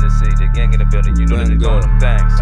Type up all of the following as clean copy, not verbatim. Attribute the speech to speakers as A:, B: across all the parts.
A: the city, the gang in the building, you know that they doing them things.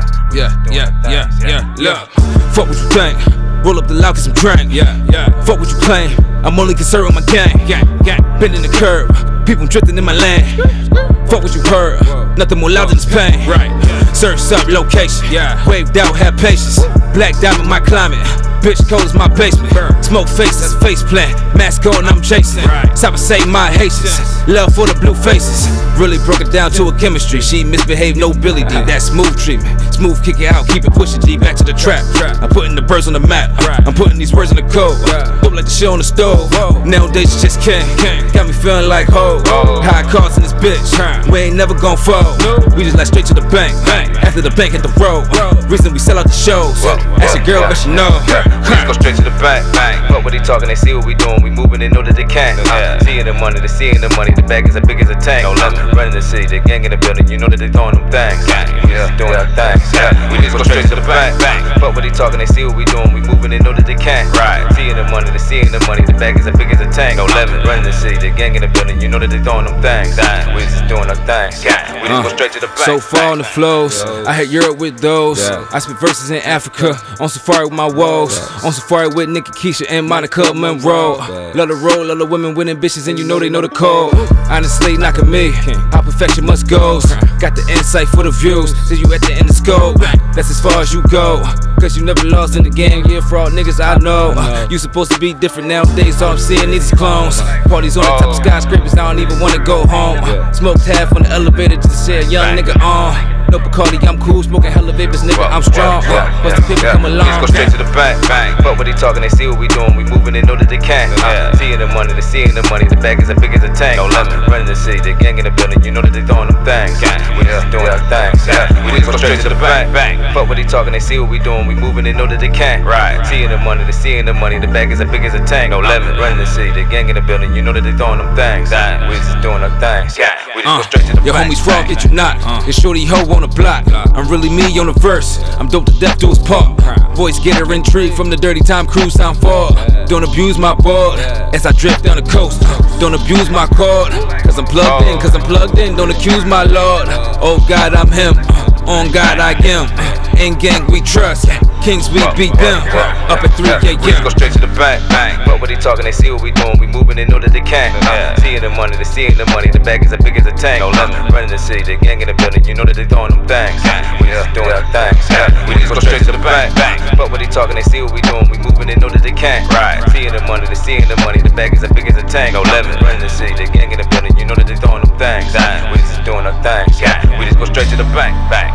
B: Yeah. Look, fuck what you think. Roll up the loud, get some drink. Fuck what you claim. I'm only concerned with my gang. Bending the curb, people drifting in my lane. Fuck what you heard. Nothing more loud than this pain. Search up location. Waved out, have patience. Black diamond, my climate. Bitch cold is my basement. Smoke face, that's face plant. Mask on, I'm chasing. Stop and say my Haitians. Love for the blue faces. Really broke it down to a chemistry. She misbehaved, no Billy D. That smooth treatment. Smooth kick it out, keep it pushing G. Back to the trap. I'm putting the birds on the map. I'm putting these words in the code. Look like the shit on the stove. Nowadays you just can't. Got me feeling like ho. High cards in this bitch. We ain't never gon' fold. We just like straight to the bank. After the bank hit the road. Reason we sell out the shows. Ask your girl, but she know.
A: We just go straight to the bank. Fuck what they talking, they see what we doing. We moving, they know that they can't. Seeing the money, they seeing the money. The bag is as big as a tank. Running the city, the gang in the building, you know that they throwing them things. Doing our things. We just go straight to the bank. Fuck what they talking, they see what we doing. We moving, they know that they can't. Seeing the money, they seeing the money. The bag is as big as a tank. Running the city, the gang in the building, you know that they throwing them things. We just doing our things. We just go straight to the bank.
B: So far on the flows, I hit Europe with those. I spit verses in Africa, on safari with my woes. On safari with Nicki, Keisha, and Monica Monroe. Love the roll, love the women winning bitches, and you know they know the code. Honestly, knocking me, how perfection must go. Got the insight for the views, till you at the end of scope. That's as far as you go, cause you never lost in the game. Yeah, for all niggas I know. You supposed to be different nowadays, all I'm seeing is these clones. Parties on the top of skyscrapers, I don't even wanna go home. Smoked half on the elevator just to see a young nigga on. No Bacardi, I'm cool, smoking hella vapors, nigga, I'm strong. Plus the people come along.
A: Just go straight to the bank. Fuck what they talking, they see what we doing. We moving, they know that they can't. Seeing the money, they seeing the money. The bag is as big as a tank. Running the city, the gang in the building, you know that they throwing them things. We just doing our things. We just go straight to the bank. Fuck what they talking, they see what we doing. We moving, they know that they can't. Seeing the money, they seeing the money. The bag is as big as a tank. Running the city, the gang in the building, you know that they throwing them things. We just doing our things. We just go straight to the bank.
B: Your homies fraud, get you not. It's shorty ho on the block. I'm really me on the verse. I'm dope to death, do his part. Voice getter intrigue from the dirty time crew sound far. Don't abuse my board as I drift down the coast. Don't abuse my cord, cause I'm plugged in, don't accuse my lord. Oh God, I'm him. On God I am. In gang we trust. Kings we beat them. Up at 3
A: We just go straight to the bank. Fuck what they talking, they see what we doing. We moving, they know that they can't. Seeing the money, they seeing the money. The bag is as big as a tank. Running the city, the gang in the building, you know that they throwing them things. We just doing our things. We just go straight to the bank. Fuck what they talking, they see what we doing. We moving, they know that they can't. Seeing the money, they seeing the money. The bag is as big as a tank. Running the city, the gang in the building, you know that they throwing them things. We just doing our things. We just go straight to the bank.